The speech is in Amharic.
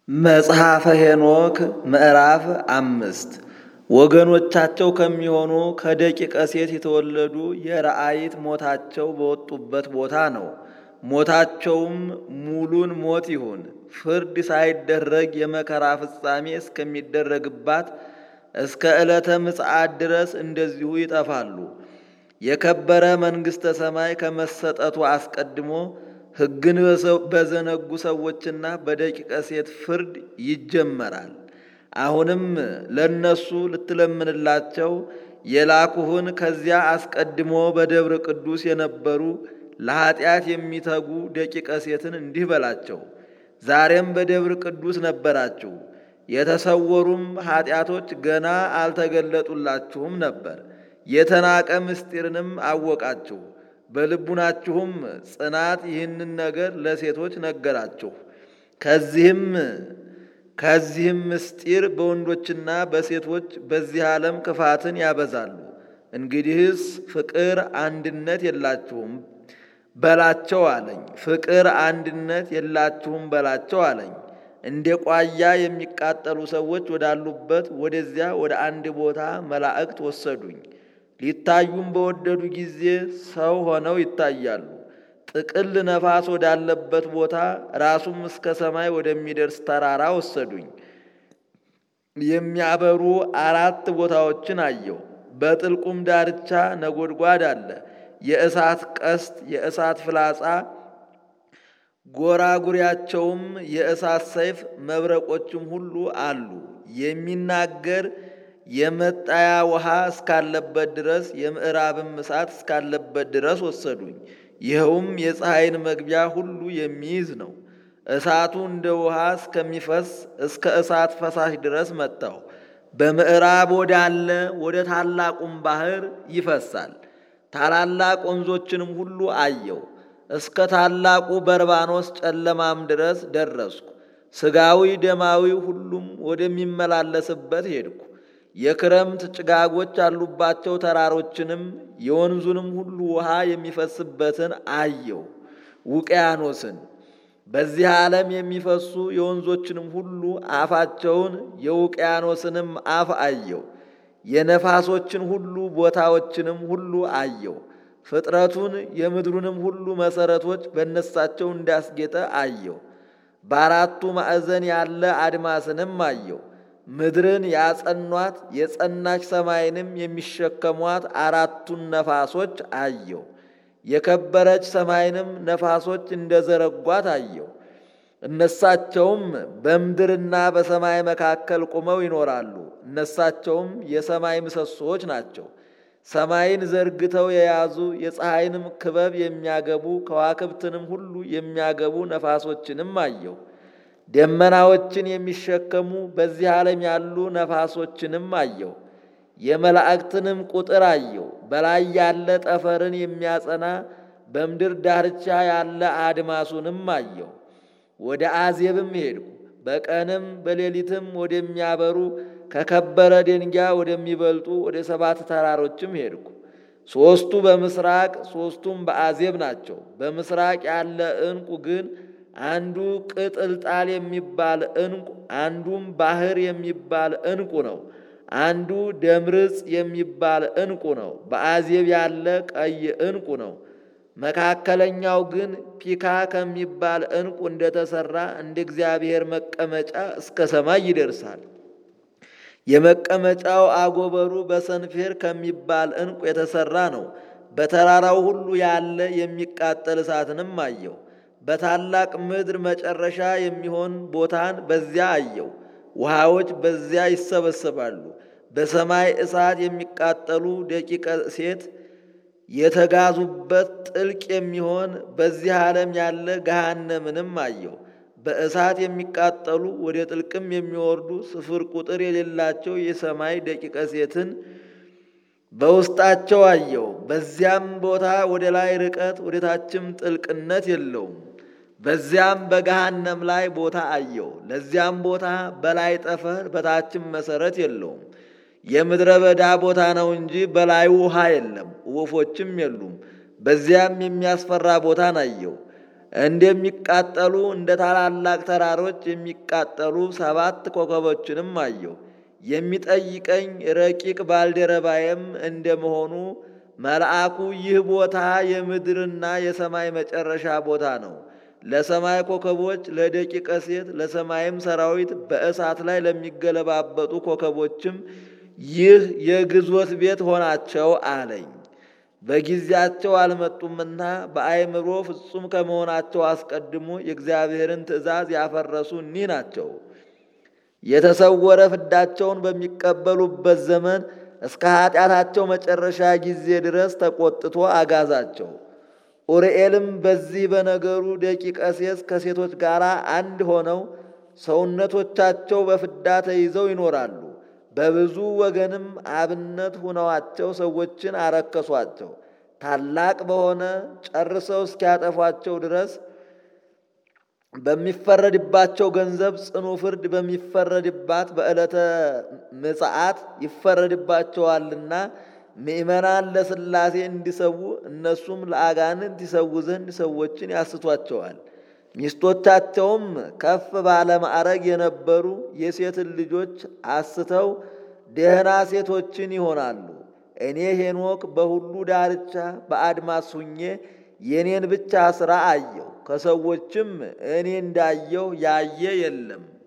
መጽሐፈ ሄኖክ ምዕራፍ 5 ወገኖቻቸው ከሚሆኑ ከደቂቀ ሴት የተወለዱ የረአይት ሞታቸው በወጡበት ቦታ ነው። ሞታቸውም ሙሉን ሞት ይሁን፣ ፍርድ ሳይደረግ የመከራ ፍጻሜ እስከሚደረግባት እስከ ዕለተ ምጽአት ድረስ እንደዚሁ ይጠፋሉ። የከበረ መንግሥተ ሰማይ ከመሰጠቱ አስቀድሞ ሕግን በዘነጉ ሰዎችና በደቂቀ ሴት ፍርድ ይጀመራል። አሁንም ለነሱ ልትለምንላቸው የላኩህን ከዚያ አስቀድሞ በደብረ ቅዱስ የነበሩ ለኃጢአት የሚተጉ ደቂቀ ሴትን እንዲህ በላቸው። ዛሬም በደብረ ቅዱስ ነበራችሁ፣ የተሰወሩም ኃጢአቶች ገና አልተገለጡላችሁም ነበር። የተናቀ ምስጢርንም አወቃችሁ። በልቡናችሁም ጽናት ይህንን ነገር ለሴቶች ነገራችሁ። ከዚህም ምስጢር በወንዶችና በሴቶች በዚህ ዓለም ክፋትን ያበዛሉ። እንግዲህስ ፍቅር አንድነት የላችሁም በላቸው አለኝ። ፍቅር አንድነት የላችሁም በላቸው አለኝ። እንደ ቋያ የሚቃጠሉ ሰዎች ወዳሉበት ወደዚያ ወደ አንድ ቦታ መላእክት ወሰዱኝ። ሊታዩም በወደዱ ጊዜ ሰው ሆነው ይታያሉ። ጥቅል ነፋስ ወዳለበት ቦታ ራሱም እስከ ሰማይ ወደሚደርስ ተራራ ወሰዱኝ። የሚያበሩ 4 ቦታዎችን አየሁ። በጥልቁም ዳርቻ ነጎድጓድ አለ። የእሳት ቀስት፣ የእሳት ፍላጻ፣ ጎራጉሪያቸውም የእሳት ሰይፍ፣ መብረቆችም ሁሉ አሉ። የሚናገር የመጣያ ውሃ እስካለበት ድረስ የምዕራብም እሳት እስካለበት ድረስ ወሰዱኝ። ይኸውም የፀሐይን መግቢያ ሁሉ የሚይዝ ነው። እሳቱ እንደ ውሃ እስከሚፈስ እስከ እሳት ፈሳሽ ድረስ መጣሁ። በምዕራብ ወዳለ ወደ ታላቁም ባህር ይፈሳል። ታላላቅ ወንዞችንም ሁሉ አየው። እስከ ታላቁ በርባኖስ ጨለማም ድረስ ደረስኩ። ሥጋዊ ደማዊ ሁሉም ወደሚመላለስበት ሄድኩ። የክረምት ጭጋጎች ያሉባቸው ተራሮችንም የወንዙንም ሁሉ ውሃ የሚፈስበትን አየው። ውቅያኖስን በዚህ ዓለም የሚፈሱ የወንዞችንም ሁሉ አፋቸውን የውቅያኖስንም አፍ አየው። የነፋሶችን ሁሉ ቦታዎችንም ሁሉ አየው። ፍጥረቱን የምድሩንም ሁሉ መሠረቶች በነሳቸው እንዳስጌጠ አየው። በአራቱ ማዕዘን ያለ አድማስንም አየው። ምድርን ያጸኗት የጸናች ሰማይንም የሚሸከሟት 4ቱን ነፋሶች አየው። የከበረች ሰማይንም ነፋሶች እንደዘረጓት አየው። እነሳቸውም በምድርና በሰማይ መካከል ቁመው ይኖራሉ። እነሳቸውም የሰማይ ምሰሶዎች ናቸው። ሰማይን ዘርግተው የያዙ የፀሐይንም ክበብ የሚያገቡ ከዋክብትንም ሁሉ የሚያገቡ ነፋሶችንም አየው። ደመናዎችን የሚሸከሙ በዚህ ዓለም ያሉ ነፋሶችንም አየው። የመላእክትንም ቁጥር አየው። በላይ ያለ ጠፈርን የሚያጸና በምድር ዳርቻ ያለ አድማሱንም አየው። ወደ አዜብም ሄድኩ። በቀንም በሌሊትም ወደሚያበሩ ከከበረ ደንጊያ ወደሚበልጡ ወደ 7 ተራሮችም ሄድኩ። 3ቱ በምስራቅ 3ቱም በአዜብ ናቸው። በምስራቅ ያለ ዕንቁ ግን አንዱ ቅጥልጣል የሚባል ዕንቁ፣ አንዱም ባህር የሚባል ዕንቁ ነው። አንዱ ደምርጽ የሚባል ዕንቁ ነው። በአዜብ ያለ ቀይ ዕንቁ ነው። መካከለኛው ግን ፒካ ከሚባል ዕንቁ እንደተሰራ እንደ እግዚአብሔር መቀመጫ እስከ ሰማይ ይደርሳል። የመቀመጫው አጎበሩ በሰንፌር ከሚባል ዕንቁ የተሰራ ነው። በተራራው ሁሉ ያለ የሚቃጠል እሳትንም አየው። በታላቅ ምድር መጨረሻ የሚሆን ቦታን በዚያ አየው። ውሃዎች በዚያ ይሰበሰባሉ። በሰማይ እሳት የሚቃጠሉ ደቂቀ ሴት የተጋዙበት ጥልቅ የሚሆን በዚህ ዓለም ያለ ገሃነምንም አየው። በእሳት የሚቃጠሉ ወደ ጥልቅም የሚወርዱ ስፍር ቁጥር የሌላቸው የሰማይ ደቂቀ ሴትን በውስጣቸው አየው። በዚያም ቦታ ወደ ላይ ርቀት ወደ ታችም ጥልቅነት የለውም። በዚያም በገሃነም ላይ ቦታ አየው። ለዚያም ቦታ በላይ ጠፈር በታችም መሰረት የለውም። የምድረ በዳ ቦታ ነው እንጂ በላዩ ውሃ የለም፣ ወፎችም የሉም። በዚያም የሚያስፈራ ቦታን አየው። እንደሚቃጠሉ እንደ ታላላቅ ተራሮች የሚቃጠሉ 7 ኮከቦችንም አየሁ። የሚጠይቀኝ ረቂቅ ባልደረባዬም እንደመሆኑ መልአኩ ይህ ቦታ የምድርና የሰማይ መጨረሻ ቦታ ነው፣ ለሰማይ ኮከቦች፣ ለደቂቀ ሴት፣ ለሰማይም ሰራዊት፣ በእሳት ላይ ለሚገለባበጡ ኮከቦችም ይህ የግዞት ቤት ሆናቸው አለኝ። በጊዜያቸው አልመጡምና በአእምሮ ፍጹም ከመሆናቸው አስቀድሞ የእግዚአብሔርን ትእዛዝ ያፈረሱ እኒህ ናቸው። የተሰወረ ፍዳቸውን በሚቀበሉበት ዘመን እስከ ኃጢአታቸው መጨረሻ ጊዜ ድረስ ተቆጥቶ አጋዛቸው። ኡርኤልም በዚህ በነገሩ ደቂቀ ሴት ከሴቶች ጋር አንድ ሆነው ሰውነቶቻቸው በፍዳ ተይዘው ይኖራሉ። በብዙ ወገንም አብነት ሁነዋቸው ሰዎችን አረከሷቸው። ታላቅ በሆነ ጨርሰው እስኪያጠፏቸው ድረስ በሚፈረድባቸው ገንዘብ ጽኑ ፍርድ በሚፈረድባት በዕለተ ምጽአት ይፈረድባቸዋልና ምእመናን ለሥላሴ እንዲሰዉ እነሱም ለአጋንንት ይሰዉ ዘንድ ሰዎችን ያስቷቸዋል። ሚስቶቻቸውም ከፍ ባለ ማዕረግ የነበሩ የሴትን ልጆች አስተው ደህና ሴቶችን ይሆናሉ። እኔ ሄኖክ በሁሉ ዳርቻ በአድማስ ሁኜ የኔን ብቻ ሥራ አየሁ። ከሰዎችም እኔ እንዳየሁ ያየ የለም።